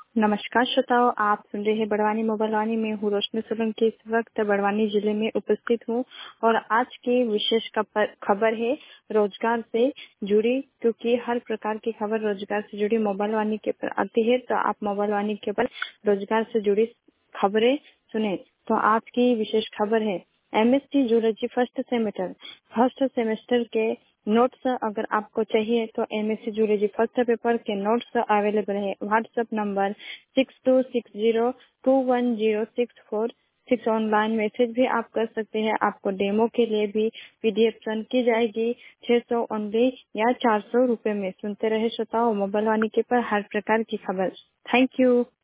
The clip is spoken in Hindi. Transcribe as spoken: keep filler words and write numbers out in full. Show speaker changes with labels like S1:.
S1: नमस्कार श्रोताओं, आप सुन रहे हैं बड़वानी मोबाइल वाणी में हूँ रोशनी सोलंकी। इस वक्त बड़वानी जिले में उपस्थित हूँ और आज की विशेष खबर है रोजगार से जुड़ी, क्योंकि हर प्रकार की खबर रोजगार से जुड़ी मोबाइल वाणी के पर आती है। तो आप मोबाइल वाणी के पर रोजगार से जुड़ी खबरें सुने। तो आज की विशेष खबर है MSc zoology first semester first semester के नोट्स अगर आपको चाहिए तो एमएससी जूलॉजी फर्स्ट पेपर के नोट्स अवेलेबल है। WhatsApp number six two six zero two one zero six four six. Online message भी आप कर सकते हैं। आपको डेमो के लिए भी पीडीएफ सेंड की जाएगी छह सौ ओनली या चार सौ रुपए में। सुनते रहे श्रोताओं मोबाइल वाणी के पर हर प्रकार की खबर। Thank you.